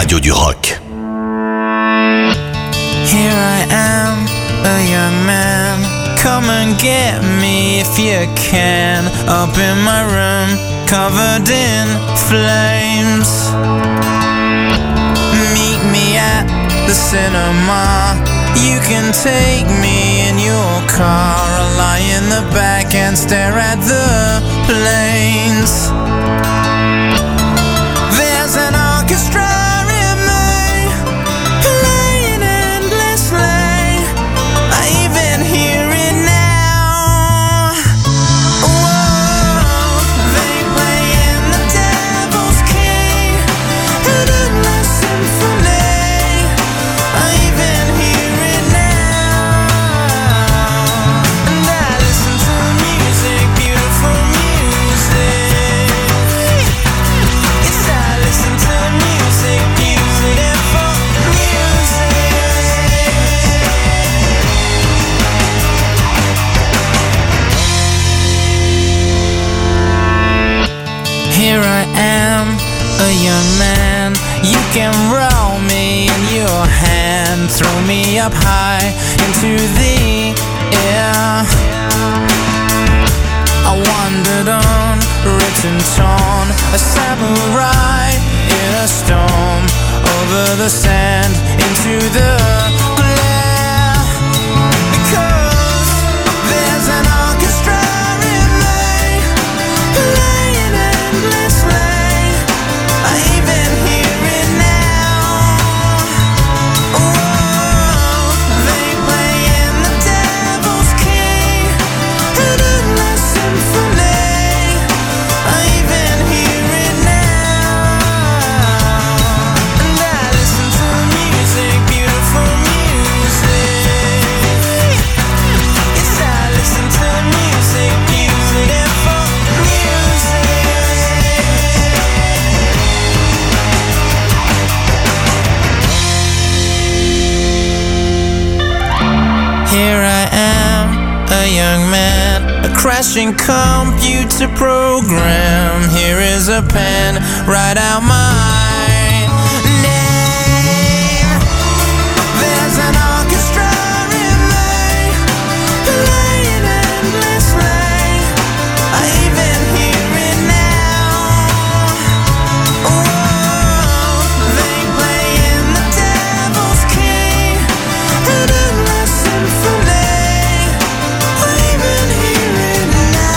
radio du rock. Here I am, a young man. Come and get me if you can. Up in my room, covered in flames. Meet me at the cinema. You can take me in your car. I'll lie in the back and stare at the planes. There's an orchestra in me, playing endlessly. I even hear it now. Whoa, they play in the Devil's Key, an endless symphony. I even hear it now. And I listen to music, beautiful music. Yes, I listen to music, beautiful music. Here I am, a young man. You can roll me in your hand, throw me up high into the air. I wandered on, written torn, a samurai in a storm, over the sand, into the glare. Because there's an orchestra in me, playing endlessly. I even hear it now. Whoa, they play in the Devil's Key, an endless symphony. I even hear it now. And I listen to music, beautiful music. Yes, I listen to music, beautiful music. Here I am, a young man, a crashing computer program. Here is a pen, write out my name. There's an orchestra in me, playing endlessly. I even hear it now. Whoa, they play in the Devil's Key, an endless symphony. I even hear it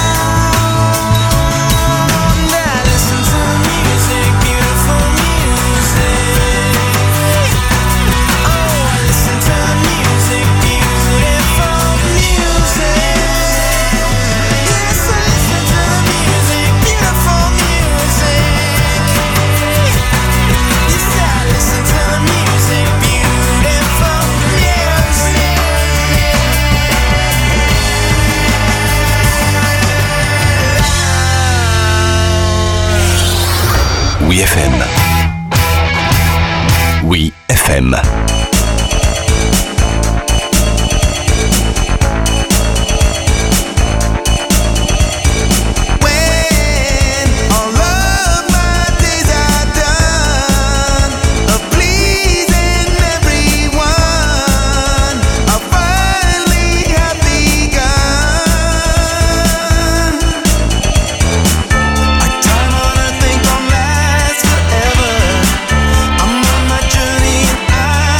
now. And I listen to music, beautiful music. Oh, I listen to music, beautiful music. Yes, I listen to music, beautiful music. Yes, I listen to music, beautiful music. Oui FM. Oui FM. When all of my days are done of pleasing everyone, I'll finally have begun. Our time on earth ain't gonna last forever. I'm on my journey and I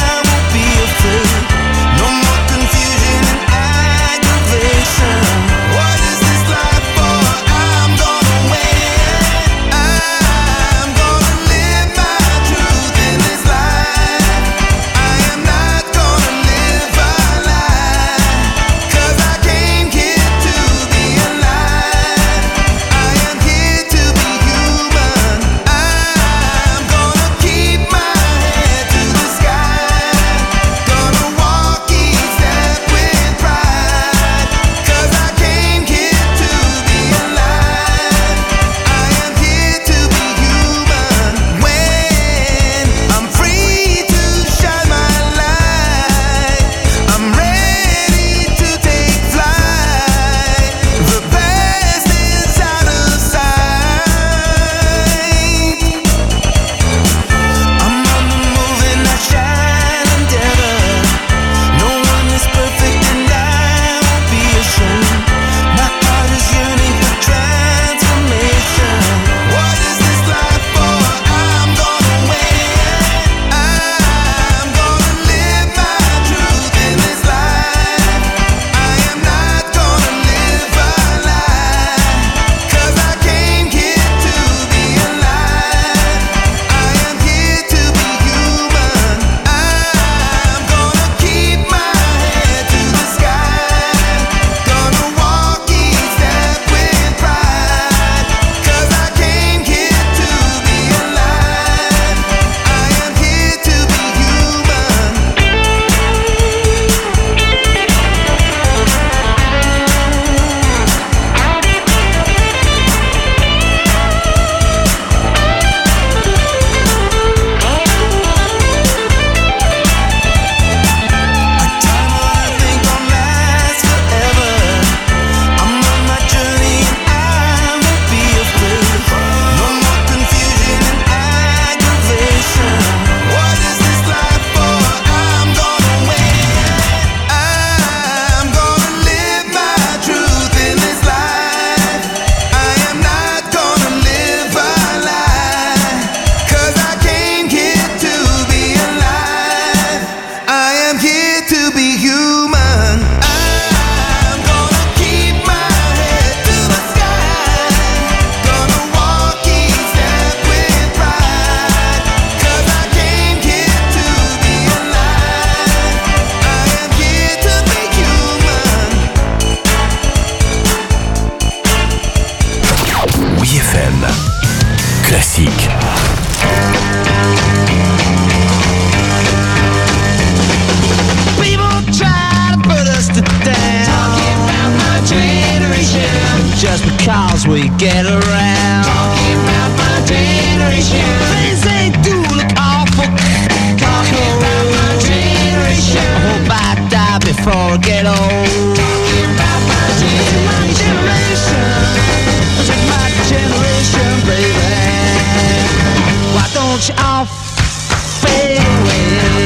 cause we get around. Talking about my generation. Things they do look awful. Talking about my generation. I hope I die before I get old. Talking about my generation. This is my generation, baby. Why don't you all fade away?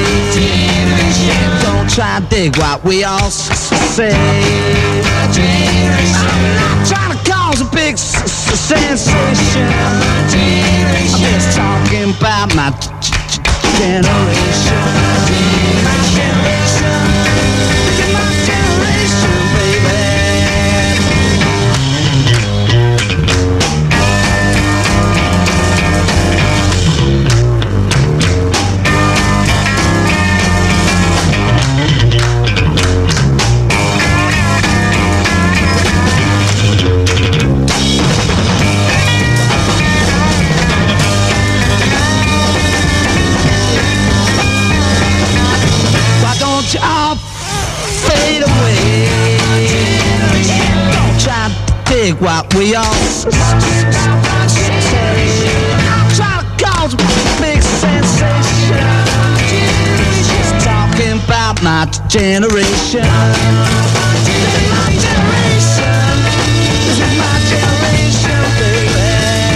Don't try to dig what we all say. I'm not trying to cause a big sensation. I'm just talking about my generation. My generation. Look at my generation, baby. I'll fade away. Don't try to dig what we all say. I'm trying to cause a big sensation. Just talking about my generation. This is my generation. This is my generation, baby.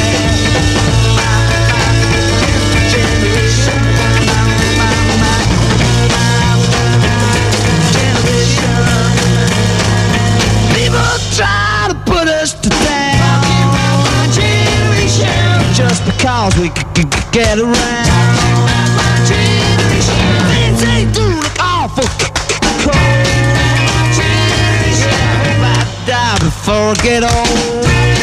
Try to put us to down. Talking about my generation. Just because we could get around. Talking about my generation. Things they do look awful cold. My generation. I hope I die before I get old.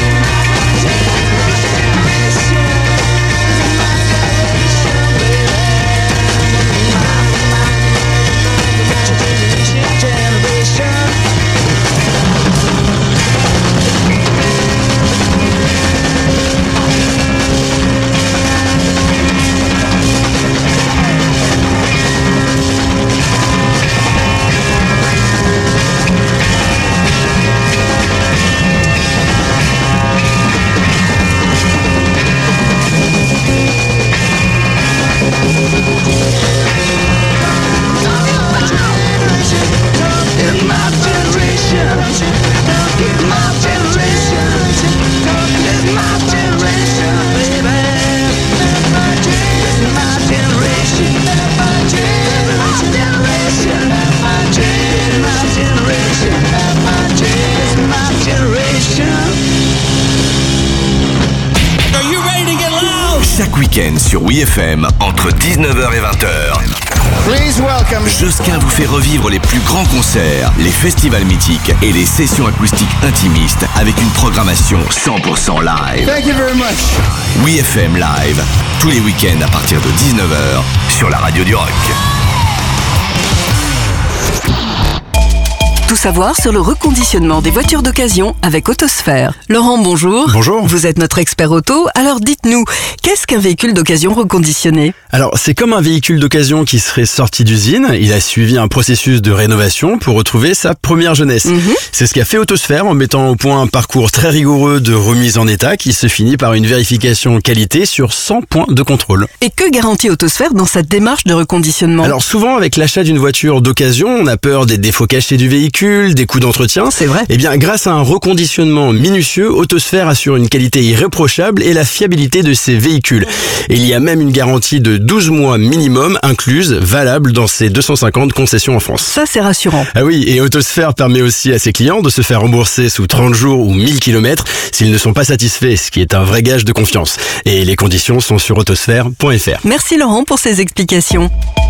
Chaque week-end sur WeFM, entre 19h et 20h, Please welcome. Josquin vous fait revivre les plus grands concerts, les festivals mythiques et les sessions acoustiques intimistes avec une programmation 100% live. Thank you very much. WeFM Live, tous les week-ends à partir de 19h sur la radio du rock. Tout savoir sur le reconditionnement des voitures d'occasion avec Autosphère. Laurent, bonjour. Bonjour. Vous êtes notre expert auto, alors dites-nous, qu'est-ce qu'un véhicule d'occasion reconditionné ? Alors, c'est comme un véhicule d'occasion qui serait sorti d'usine. Il a suivi un processus de rénovation pour retrouver sa première jeunesse. C'est ce qu'a fait Autosphère en mettant au point un parcours très rigoureux de remise en état qui se finit par une vérification qualité sur 100 points de contrôle. Et que garantit Autosphère dans sa démarche de reconditionnement ? Alors souvent, avec l'achat d'une voiture d'occasion, on a peur des défauts cachés du véhicule, des coûts d'entretien. C'est vrai. Eh bien, grâce à un reconditionnement minutieux, Autosphère assure une qualité irréprochable et la fiabilité de ses véhicules. Et il y a même une garantie de 12 mois minimum incluse, valable dans ses 250 concessions en France. Ça, c'est rassurant. Ah oui, et Autosphère permet aussi à ses clients de se faire rembourser sous 30 jours ou 1000 km s'ils ne sont pas satisfaits, ce qui est un vrai gage de confiance. Et les conditions sont sur autosphère.fr. Merci Laurent pour ces explications.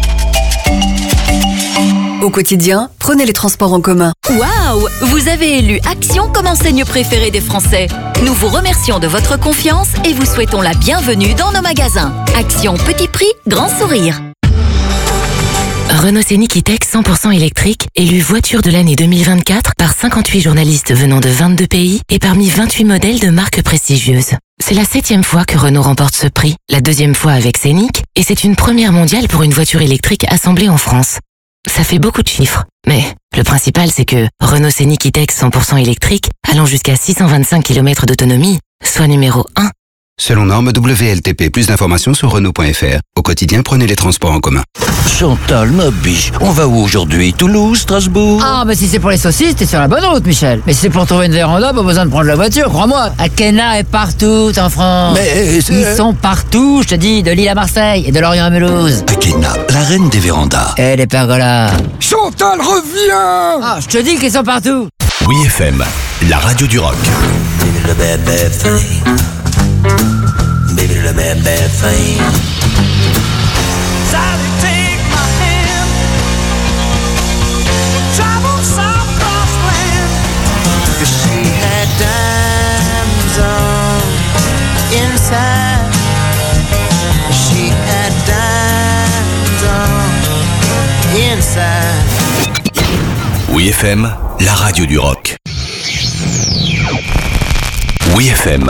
Au quotidien, prenez les transports en commun. Waouh! Vous avez élu Action comme enseigne préférée des Français. Nous vous remercions de votre confiance et vous souhaitons la bienvenue dans nos magasins. Action petit prix, grand sourire. Renault Scénic E-Tech 100% électrique, élu voiture de l'année 2024 par 58 journalistes venant de 22 pays et parmi 28 modèles de marques prestigieuses. C'est la 7e fois que Renault remporte ce prix, la 2e fois avec Scénic, et c'est une première mondiale pour une voiture électrique assemblée en France. Ça fait beaucoup de chiffres, Mais le principal, c'est que Renault Scénic E-Tech 100% électrique, allant jusqu'à 625 km d'autonomie, soit numéro 1. Selon norme WLTP, plus d'informations sur Renault.fr. Au quotidien, prenez les transports en commun. Chantal, ma biche, on va où aujourd'hui? Toulouse, Strasbourg? Ah, bah si c'est pour les saucisses, t'es sur la bonne route, Michel. Mais si c'est pour trouver une véranda, pas besoin de prendre la voiture, crois-moi. Akena est partout en France. Mais ils sont partout, je te dis, de Lille à Marseille et de Lorient à Mulhouse. Akena, la reine des vérandas. Et les pergolas. Chantal, reviens! Ah, je te dis qu'ils sont partout. Oui FM, la radio du rock. Baby, le bébé thing. Baby, le bébé thing. Sally, take my hand. Travel some cross land. 'Cause she had diamonds on inside. She had diamonds on inside. Oui FM, la radio du rock. Oui FM.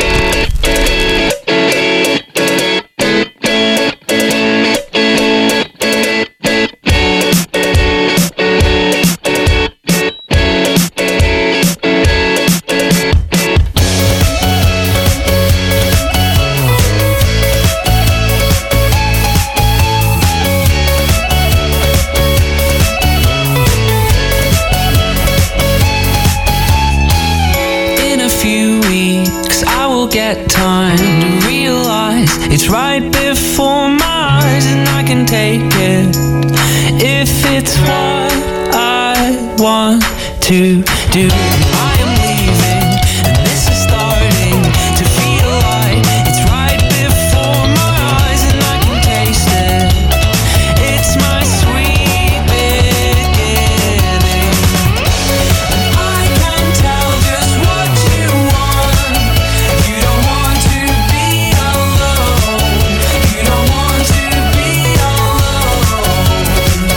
Get time to realize it's right before my eyes, and I can take it if it's what I want to do. I am leaving, and this is starting to feel like it's right before my eyes, and I can taste it. It's my sweet beginning. I can tell just what you want. You don't want to be alone. You don't want to be alone.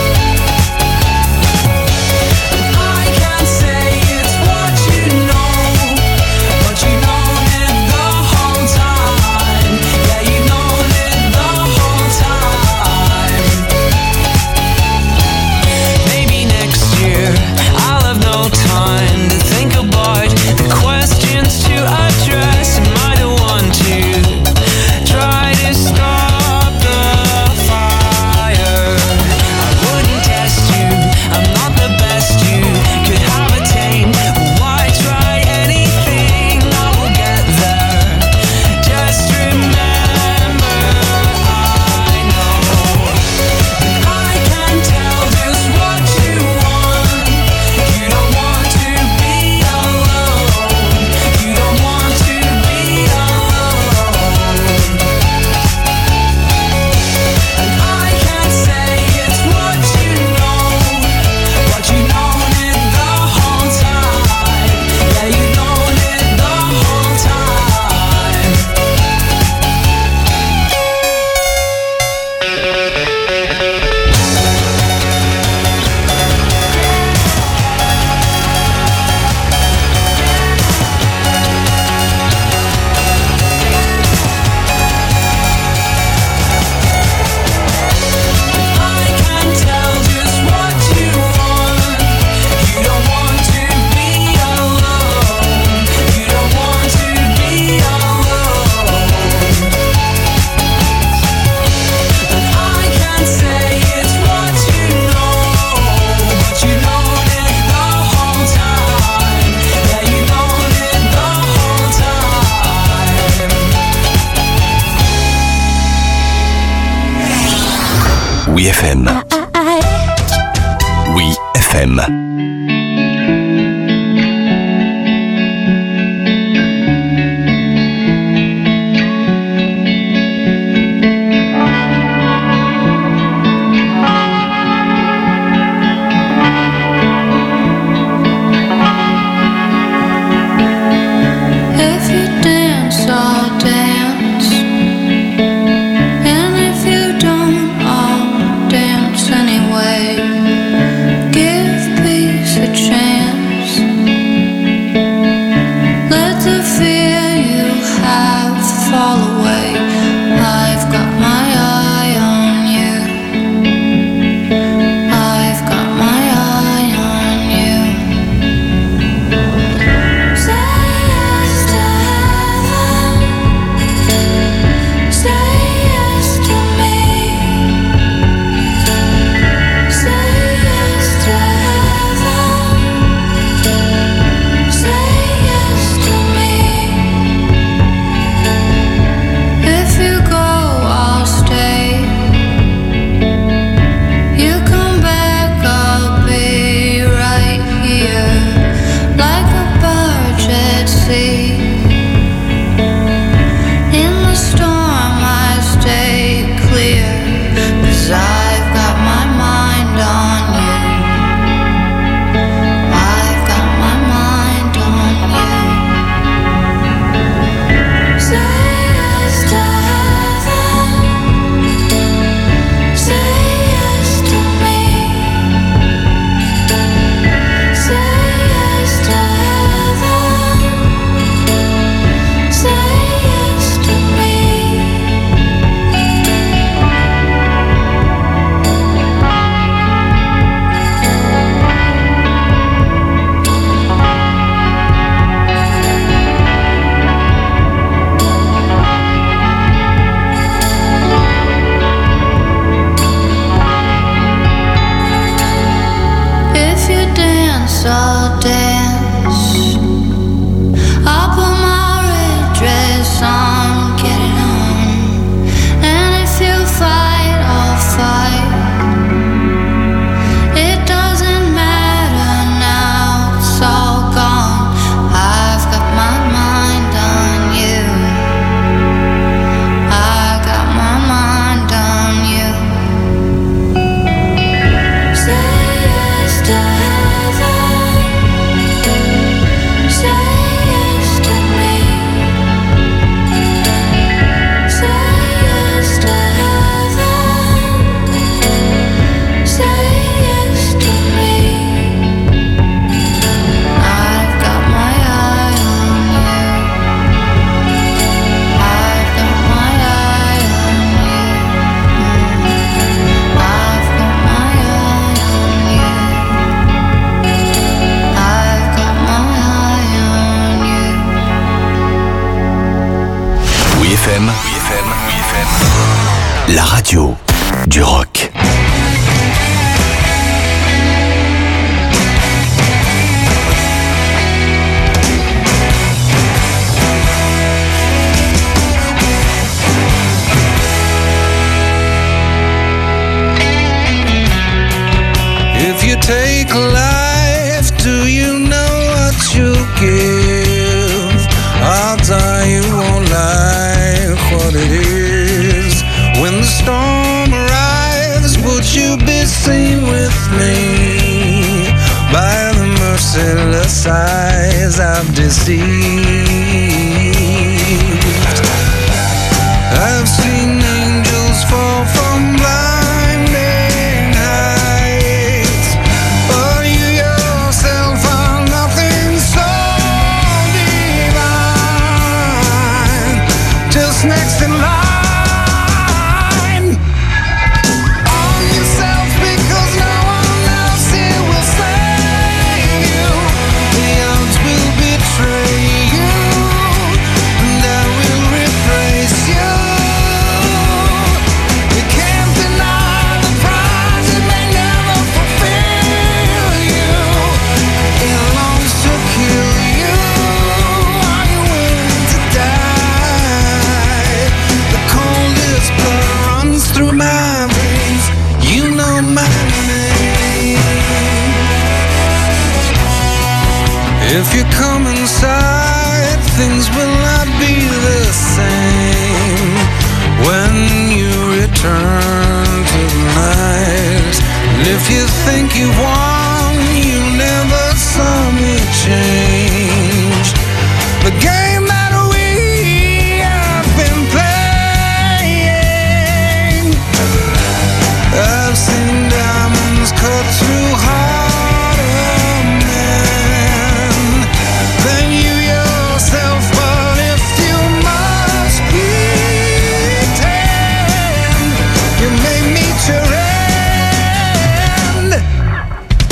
I can say it's what you know, but you known it the whole time. Yeah, you known it the whole time. Maybe next year I'll have no time to think about the questions to address. Am I the one to try to stop the fire? I wouldn't test you, I'm not the best you could have attained. Why try anything? I will get there. Just remember, I know that I can tell just what you want. You don't want to be alone. You don't want to be alone. And I can say it's what you know, but you known it the whole time. Yeah, you known it the whole time. I can tell just what you want. You don't want to be alone. You don't want to be alone. And I can say it's what you know, but you known it the whole time. Yeah, you known it the whole time. Oui FM. Oui FM. If you dance, I'll dance. And if you don't, I'll dance anyway. Give peace let's all dance. I'll put my red dress on, get it on. And if you fight, I'll fight. It doesn't matter now, it's all gone. I've got my mind on you. I got my mind on you. Say yes to heaven. Say yes to me. Say yes to heaven. Say yes to me. I've got my eye on you. I've got my eye on you. I've got my eye on you. I've got my eye on you. Oui FM, la radio du rock. If you take life, do you know what you give? Odds are you won't like what it is. When the storm arrives, would you be seen with me? By the merciless eyes I've deceived. I've seen angels fall from blinding heights, but you yourself are nothing so divine. Just next in line. On yourself, because no one else here will save you. The odds will betray you, and I will replace you. You can't deny the prize, it may never fulfill you. It longs to kill you. Are you willing to die? The coldest blood runs through my veins. You know my name. If you come inside, things will not be the same. When you return to the night, and if you think you've won, you never saw me change. The game that we have been playing. I've seen diamonds cut through heart of man than you yourself. But if you must pretend, you may meet your end.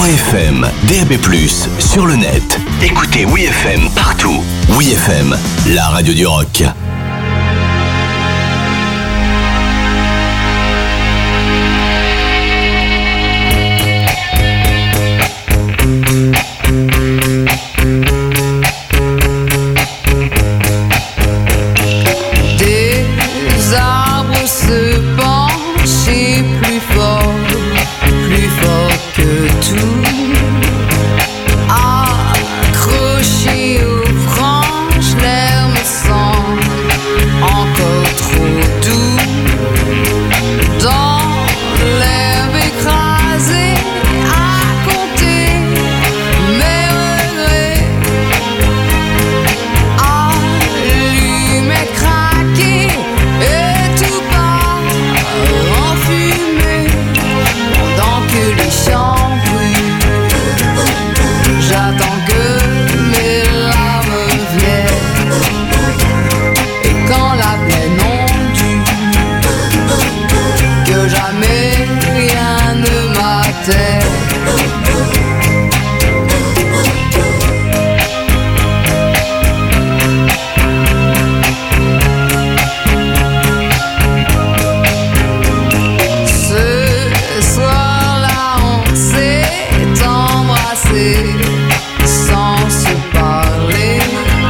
FM, DAB+, sur le net. Écoutez WeFM partout. WeFM, la radio du rock. Des arbres se penchent et plus fort que tout, accroché aux branches, l'air me semble encore trop doux. Dans l'herbe écrasée, à compter mes regrets, allumette craquer et tout part en fumée. Pendant que les champs brûlent, j'attends que mes larmes viennent. Et quand la plaine ondule, que jamais rien ne m'atteint. Ce soir-là, on s'est embrassé sans se parler.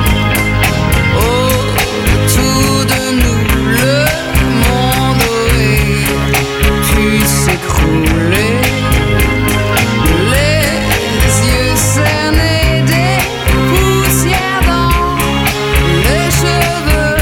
Autour de nous, le monde aurait pu s'écrouler. Les yeux cernés, des poussières dans les cheveux.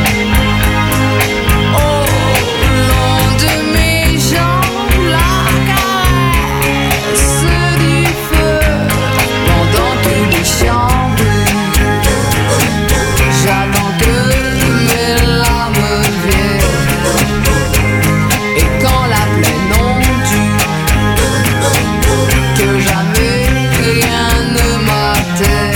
Au long de mes jambes, la caresse du feu. Pendant que les champs brûlent, j'attends que mes larmes viennent. Et quand la plaine ondule, que jamais rien ne m'atteint.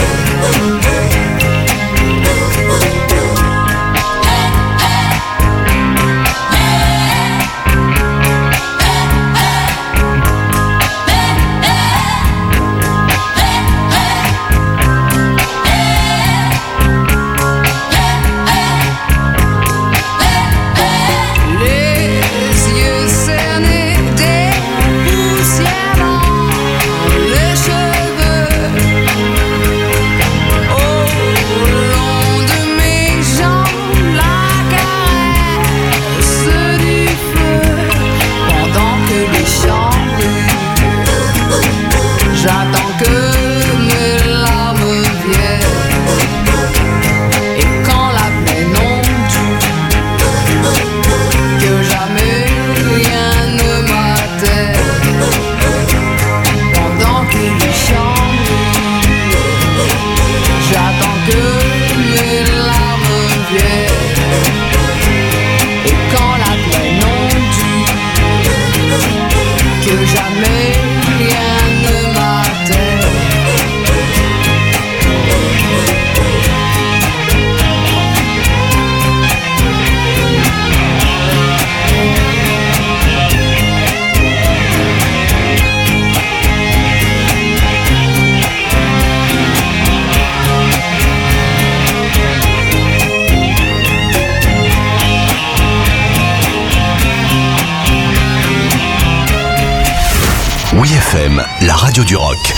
Les yeux cernés, des poussières dans les cheveux. Au long de mes jambes, la caresse du feu. Pendant que les champs brûlent, j'attends que mes larmes viennent. Et quand la plaine ondule, que jamais rien ne m'atteint. Pendant que les champs brûlent, j'attends que mes larmes viennent. Et quand la plaine ondule, que jamais rien ne m'atteint. WeFM, la radio du rock.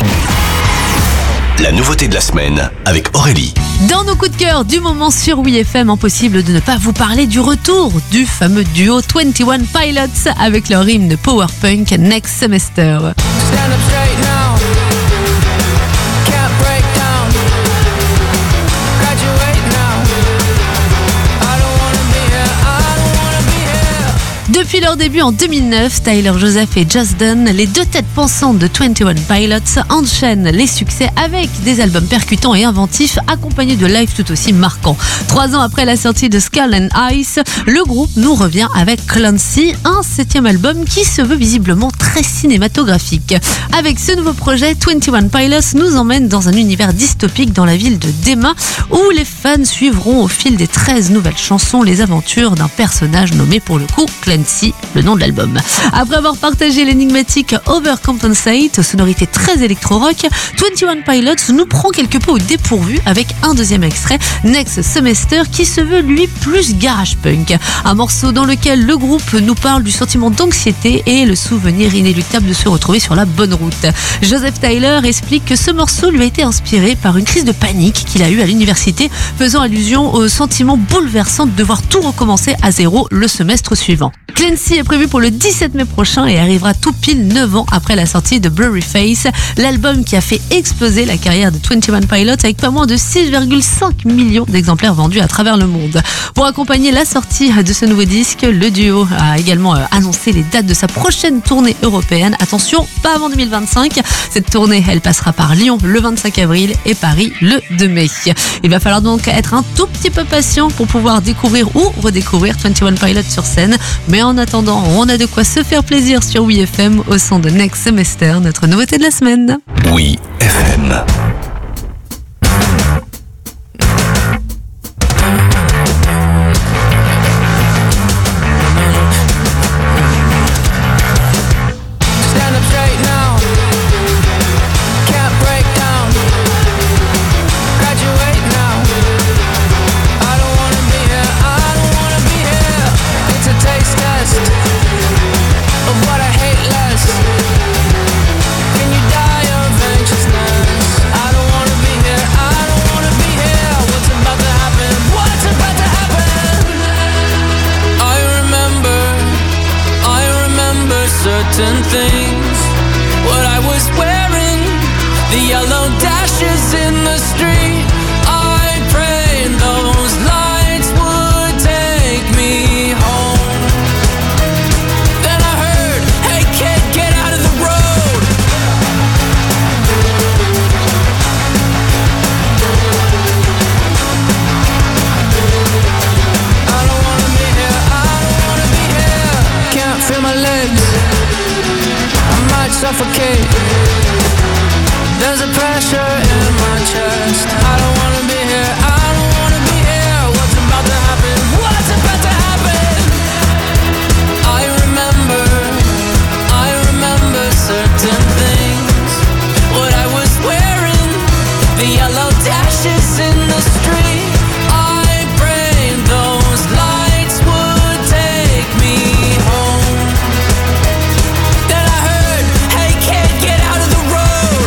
La nouveauté de la semaine avec Aurélie. Dans nos coups de cœur du moment sur WeFM, impossible de ne pas vous parler du retour du fameux duo 21 Pilots avec leur hymne Power Punk Next Semester. Stand up straight now. Can't break down. Graduate now. I don't wanna be here. I don't wanna be here. Depuis leur début en 2009, Tyler Joseph et Just Dunn, les deux têtes pensantes de 21 Pilots, enchaînent les succès avec des albums percutants et inventifs accompagnés de lives tout aussi marquants. 3 ans après la sortie de Skull and Ice, le groupe nous revient avec Clancy, un 7e album qui se veut visiblement très cinématographique. Avec ce nouveau projet, 21 Pilots nous emmène dans un univers dystopique dans la ville de Dema, où les fans suivront au fil des 13 nouvelles chansons les aventures d'un personnage nommé pour le coup Clancy, aussi le nom de l'album. Après avoir partagé l'énigmatique Overcompensate, aux sonorités très électro-rock, 21 Pilots nous prend quelque peu au dépourvu avec un deuxième extrait, Next Semester, qui se veut lui plus garage punk. Un morceau dans lequel le groupe nous parle du sentiment d'anxiété et le souvenir inéluctable de se retrouver sur la bonne route. Joseph Tyler explique que ce morceau lui a été inspiré par une crise de panique qu'il a eue à l'université, faisant allusion au sentiment bouleversant de devoir tout recommencer à zéro le semestre suivant. Clancy est prévu pour le 17 mai prochain et arrivera tout pile 9 ans après la sortie de Blurry Face, l'album qui a fait exploser la carrière de 21 Pilots avec pas moins de 6,5 millions d'exemplaires vendus à travers le monde. Pour accompagner la sortie de ce nouveau disque, le duo a également annoncé les dates de sa prochaine tournée européenne. Attention, pas avant 2025. Cette tournée, elle passera par Lyon le 25 avril et Paris le 2 mai. Il va falloir donc être un tout petit peu patient pour pouvoir découvrir ou redécouvrir 21 Pilots sur scène. Mais en attendant, on a de quoi se faire plaisir sur WeFM au son de Next Semester, notre nouveauté de la semaine. WeFM. Certain things, what I was wearing, the yellow dashes in the street. I prayed those lights would take me home. Then I heard, hey kid, get out of the road. I don't wanna be here, I don't wanna be here. Can't feel my legs, suffocate. There's a pressure in my chest. I don't wanna be here, I don't wanna be here. What's about to happen? What's about to happen? I remember certain things. What I was wearing, the yellow dashes in the street. I prayed those lights would take me home. Then I heard, hey kid, get out of the road.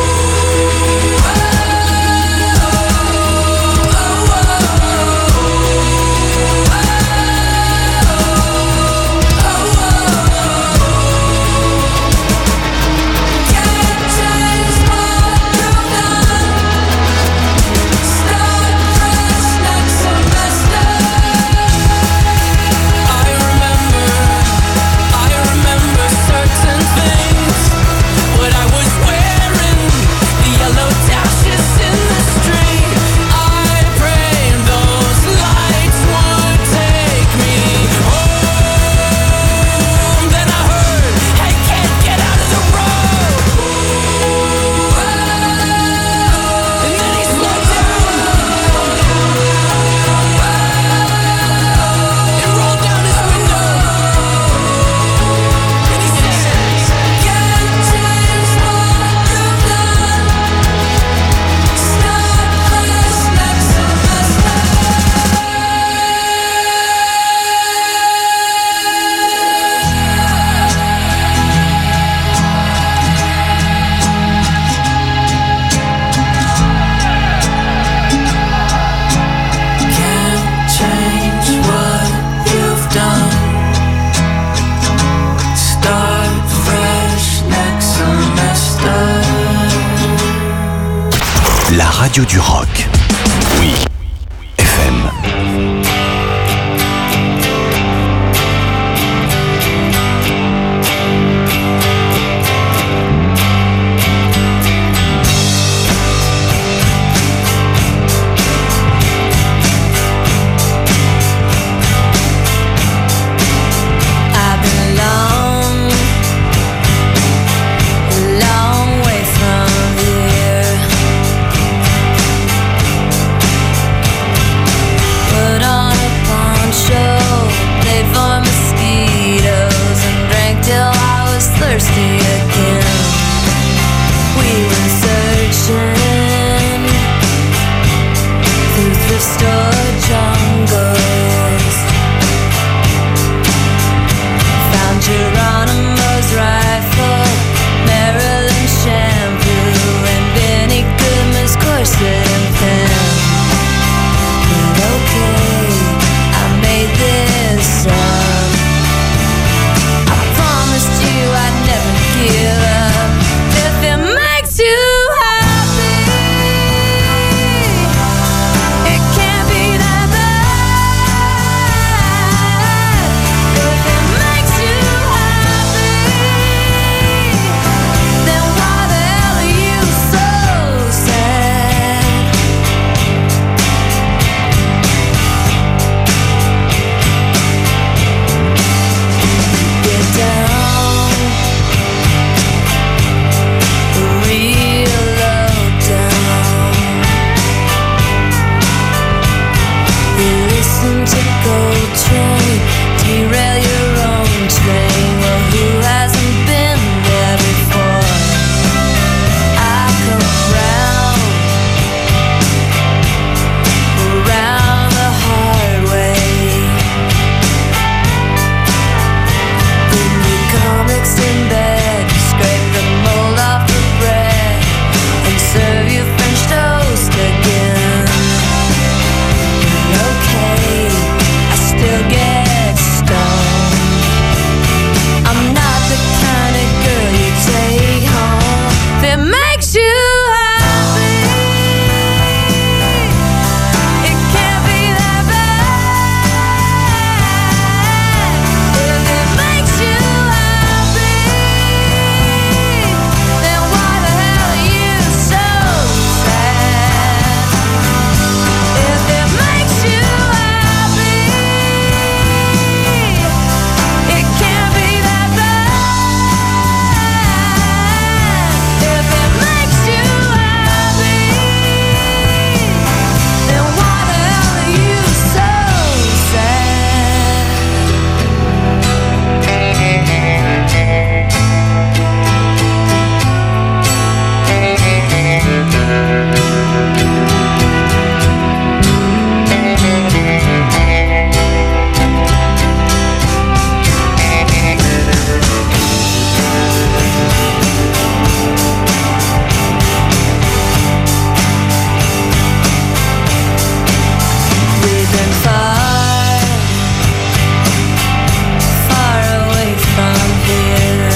La radio du rock. Oui. FM. Long way from here. train, derail your own train. Well, who hasn't been there before? I come around the hard way. Bring me comics in bed, scrape the mold off the bread, and serve you French toast again. Okay, I still get stoned. I'm not the kind of girl you take home that makes you happy. It can't be that bad. If it makes you happy, then why the hell are you so sad? If it makes you happy, it can't be that bad. If it makes you happy, then why the hell are you so We've been far, far away from here.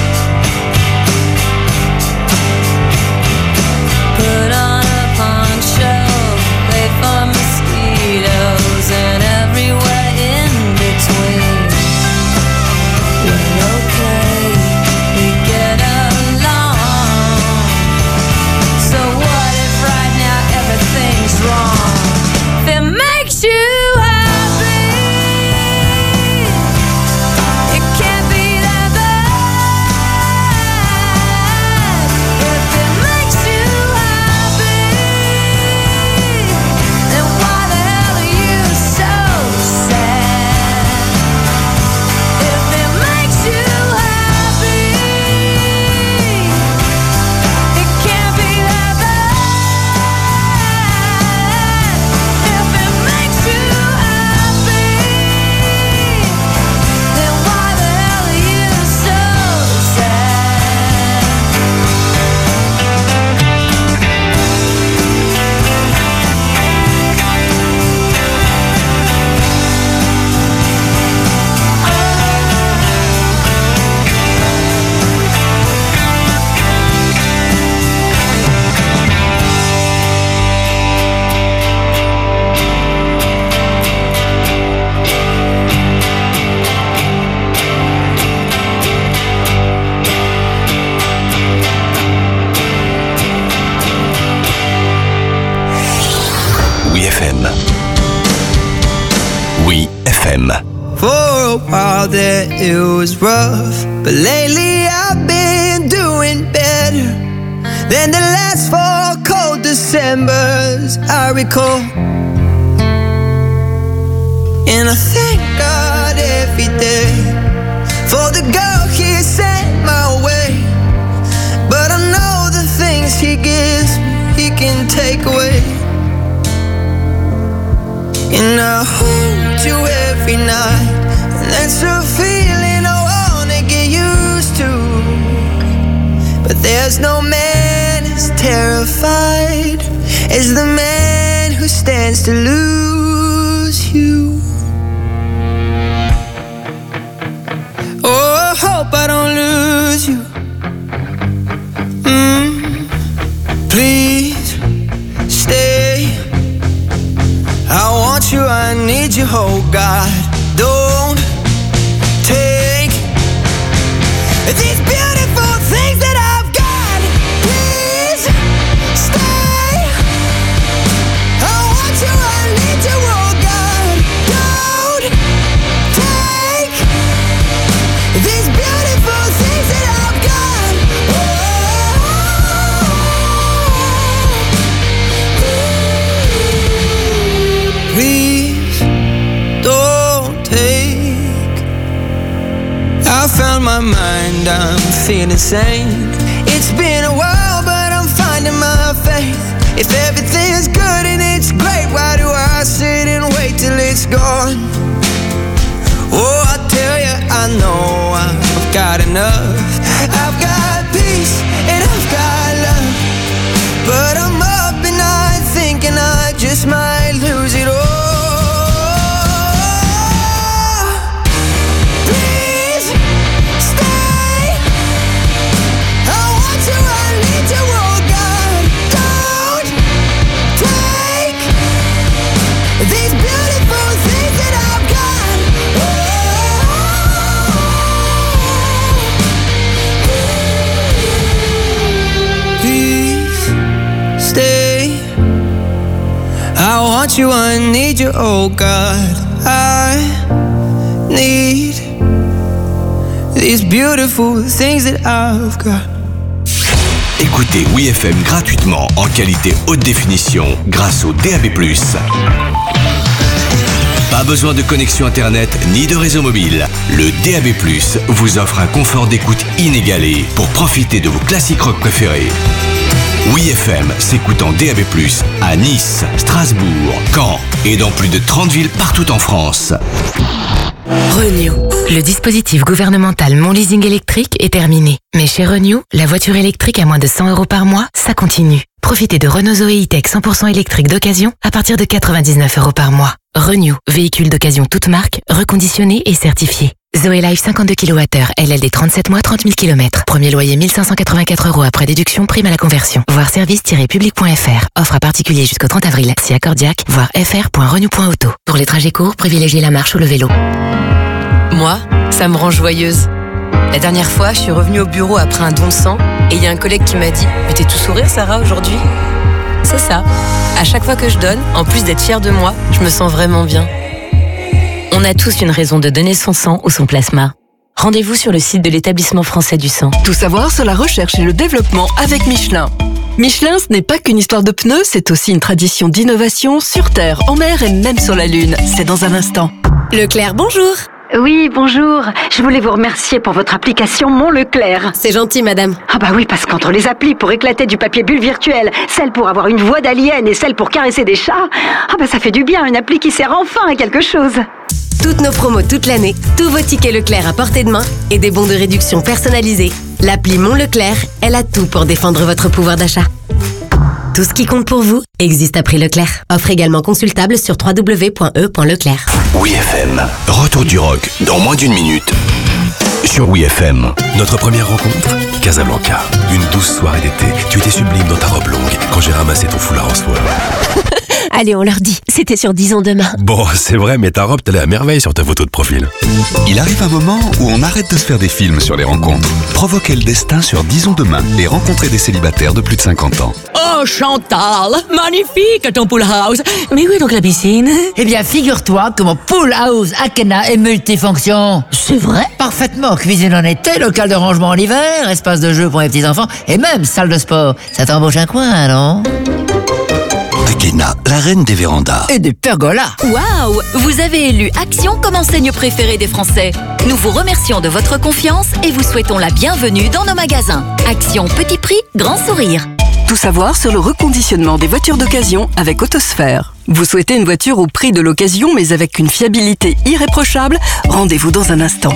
Put on a poncho, wait for mosquitoes, and everywhere in between. Well, okay, we get along. So what if right now everything's wrong? If it makes you happy, it can't be that bad. If it makes you happy, then why the hell are you so sad? If it makes you happy, it can't be that bad. If it makes you happy, then why the hell are you so sad? Oui FM. Oui FM. For a while there it was rough, but lately I've been doing better than the last 4 cold Decembers I recall. And I thank God every day for the girl He sent my way. But I know the things He gives me, He can take away. And I hold you every night, and that's a feeling I wanna get used to. But there's no man as terrified as the man who stands to lose you. Oh, I hope I don't lose you. Please stay. I want you, I need you, oh God. Don't take these beautiful things that I've got. Please stay. I want you, I need you, oh God. Don't take these beautiful things that I've got. Please don't my mind, I'm feeling sane. It's been a while, but I'm finding my faith. If everything's good and it's great, why do I sit and wait till it's gone? Oh, I tell you, I know I've got enough. I've got peace and I've got love, but I'm up at night thinking I just might lose it all. Please stay. I want you, I need you, oh God. Don't take these beautiful things that I've got. Please stay. I want you, I need you, oh God. I need these beautiful things that I've got. Écoutez WeFM gratuitement en qualité haute définition grâce au DAB+. Pas besoin de connexion internet ni de réseau mobile. Le DAB+ vous offre un confort d'écoute inégalé pour profiter de vos classiques rock préférés. WeFM s'écoute en DAB+, à Nice, Strasbourg, Caen et dans plus de 30 villes partout en France. Renew. Le dispositif gouvernemental Mon Leasing électrique est terminé. Mais chez Renew, la voiture électrique à moins de 100 € par mois, ça continue. Profitez de Renault Zoé E-Tech 100% électrique d'occasion à partir de 99 € par mois. Renew, véhicule d'occasion toute marque, reconditionné et certifié. Zoé Life 52 kWh, LLD 37 mois, 30 000 km. Premier loyer 1584 € après déduction, prime à la conversion. Voir service-public.fr. Offre à particulier jusqu'au 30 avril. Si accordiaque, voir fr.renew.auto. Pour les trajets courts, privilégiez la marche ou le vélo. Moi, ça me rend joyeuse. La dernière fois, je suis revenue au bureau après un don de sang et il y a un collègue qui m'a dit « Mais t'es tout sourire, Sarah, aujourd'hui ?» C'est ça. À chaque fois que je donne, en plus d'être fière de moi, je me sens vraiment bien. On a tous une raison de donner son sang ou son plasma. Rendez-vous sur le site de l'Établissement français du sang. Tout savoir sur la recherche et le développement avec Michelin. Michelin, ce n'est pas qu'une histoire de pneus, c'est aussi une tradition d'innovation sur Terre, en mer et même sur la Lune. C'est dans un instant. Leclerc, bonjour. Oui, bonjour. Je voulais vous remercier pour votre application Mon Leclerc. C'est gentil, madame. Ah bah oui, parce qu'entre les applis pour éclater du papier bulle virtuel, celle pour avoir une voix d'alien et celle pour caresser des chats, ah bah ça fait du bien, une appli qui sert enfin à quelque chose. Toutes nos promos toute l'année, tous vos tickets Leclerc à portée de main et des bons de réduction personnalisés. L'appli Mon Leclerc, elle a tout pour défendre votre pouvoir d'achat. Tout ce qui compte pour vous existe à prix Leclerc. Offre également consultable sur www.e.leclerc. WeFM, retour du rock dans moins d'une minute. Sur WeFM. Notre première rencontre, Casablanca. Une douce soirée d'été. Tu étais sublime dans ta robe longue quand j'ai ramassé ton foulard en soie. Allez, on leur dit, c'était sur 10 ans demain. Bon, c'est vrai, mais ta robe t'allait à merveille sur ta photo de profil. Il arrive un moment où on arrête de se faire des films sur les rencontres. Provoquez le destin sur Disons Demain et rencontrez des célibataires de plus de 50 ans. Oh Chantal, magnifique ton pool house. Mais où est donc la piscine? Eh bien, figure-toi que mon pool house Akena est multifonction. C'est vrai? Parfaitement. Cuisine en été, local de rangement en hiver, espace de jeu pour les petits-enfants et même salle de sport. Ça t'embauche un coin, non? Akena, la reine des vérandas. Et des pergolas. Waouh! Vous avez élu Action comme enseigne préférée des Français. Nous vous remercions de votre confiance et vous souhaitons la bienvenue dans nos magasins. Action petit prix, grand sourire. Tout savoir sur le reconditionnement des voitures d'occasion avec Autosphère. Vous souhaitez une voiture au prix de l'occasion mais avec une fiabilité irréprochable? Rendez-vous dans un instant.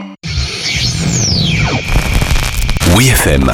WeFM.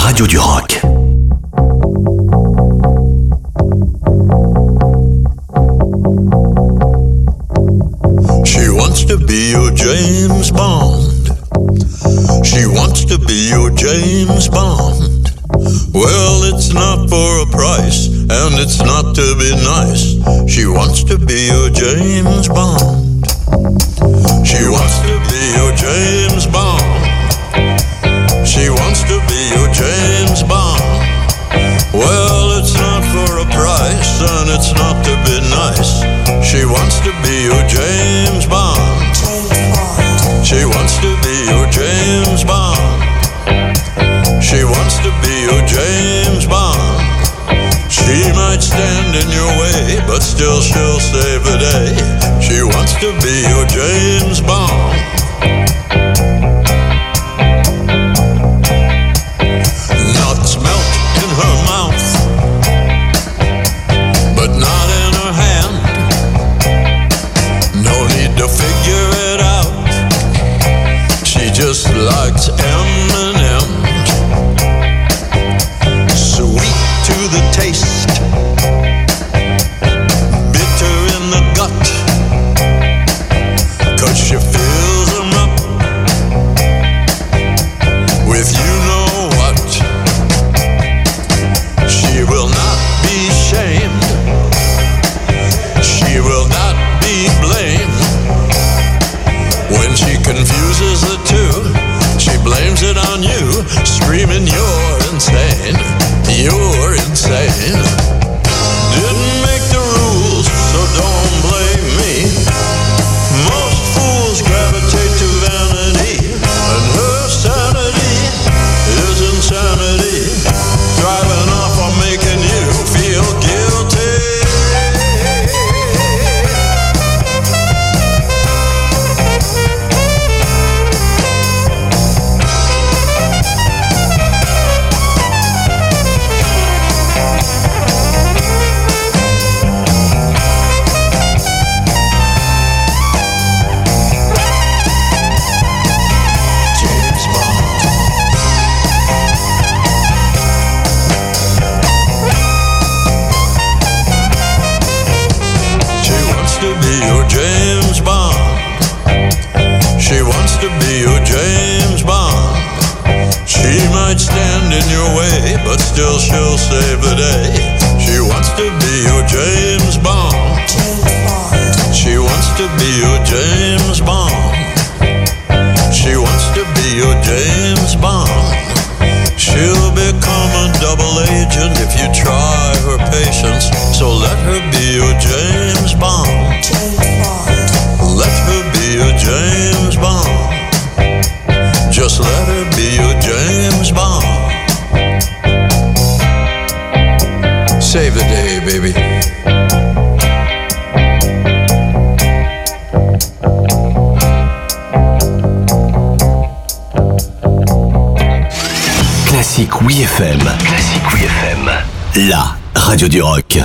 radio du rock. She wants to be your James Bond. She wants to be your James Bond. Well, it's not for a price, and it's not to be nice. She wants to be your James Bond. She wants to be your James Bond. She wants to be your James Bond. Well, it's not for a price, and it's not to be nice. She wants to be your James Bond. She wants to be your James Bond. She wants to be your James Bond. She might stand in your way, but still she'll save the day. She wants to be your James Bond. Nuts melt in her mouth, but not in her hand. No need to figure it out. She just likes M&M's. Sweet to the taste, bitter in the gut, 'cause she fills them up with you know what. She will not be shamed. She will not be blamed. When she confuses the two, she blames it on you, screaming you're insane. You're insane. Didn't make the rules, so don't blame me. Most fools gravitate to vanity, and her sanity is insanity, driving off or making you feel guilty. James Bond. She wants to be your James Bond. She might stand in your way, but still she'll save the day. She wants to be your James Bond. She wants to be your James Bond. She wants to be your James Bond. She'll become a double agent if you try her patience. So let her be your James Bond. Let her be your James Bond. Just let her be your James Bond. Save the day, baby. Classique Oui FM. Classique Oui FM. La radio du rock.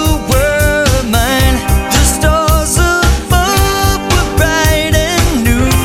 New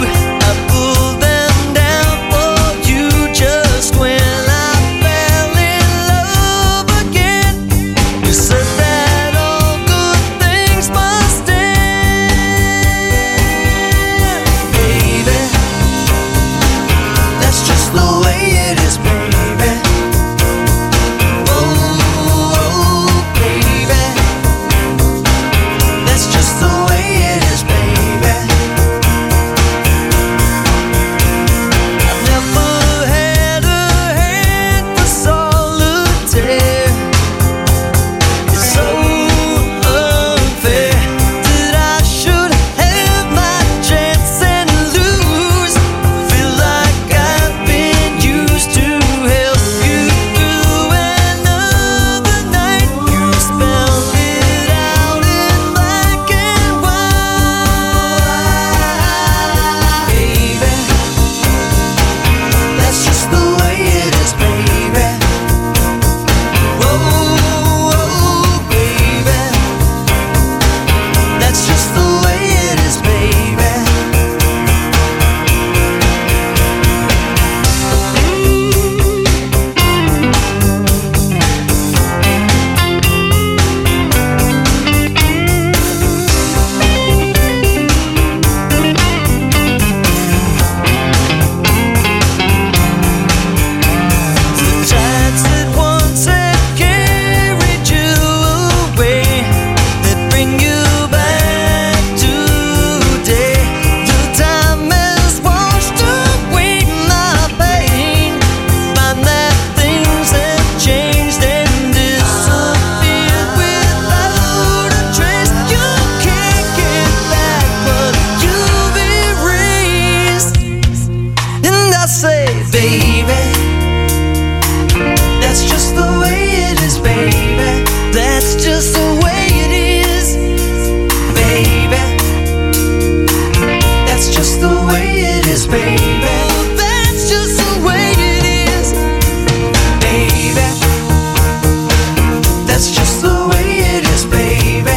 say, baby, that's just the way it is, baby. That's just the way it is, baby. That's just the way it is, baby. That's just the way it is, baby. That's just the way it is, baby.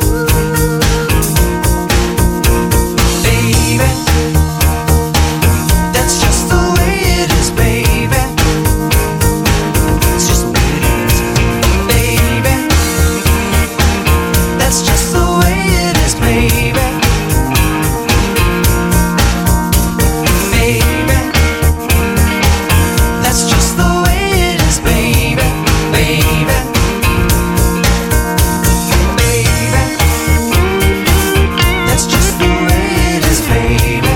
Baby, that's just the way it is, baby. It's just the way it is, baby. That's just the way it is, baby. Baby, that's just the way it is, baby. Baby. That's just the way it is, baby.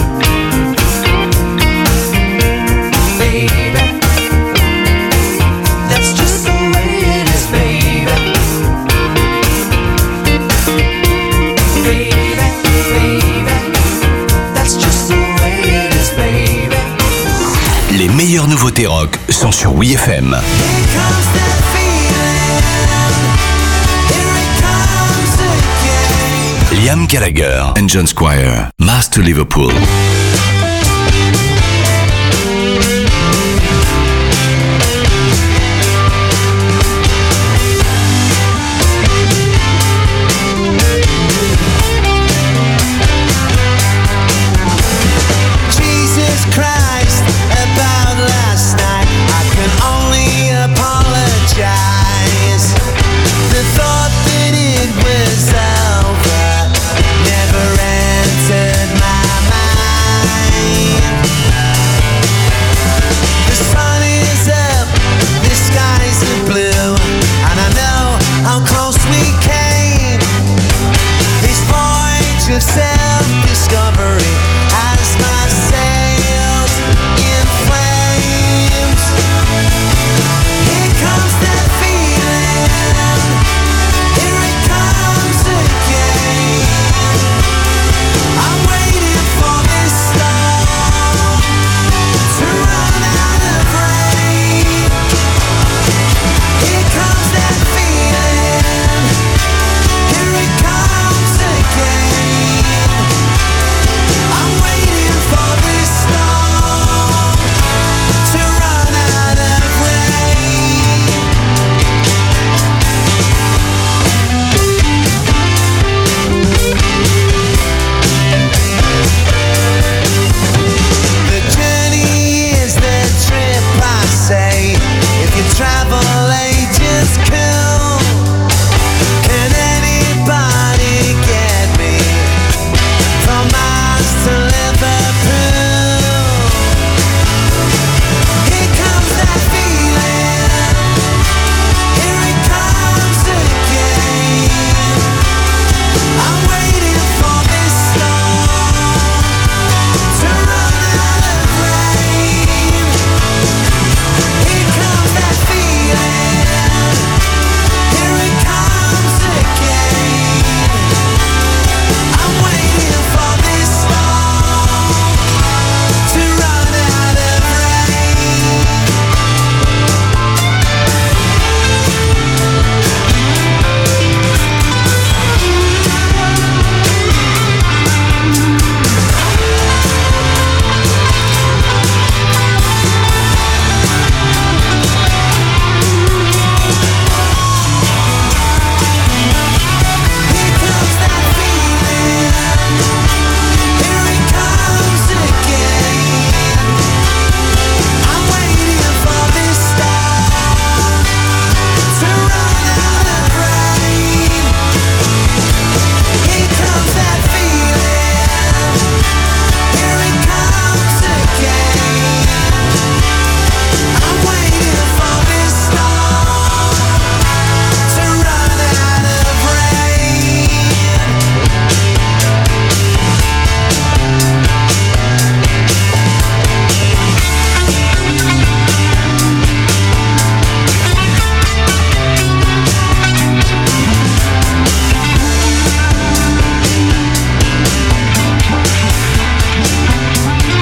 Baby, that's just the way it is, baby. Baby, that's just the way it is, baby. Les meilleures nouveautés rock sont sur WeFM. Liam Gallagher and John Squire, Mass to Liverpool.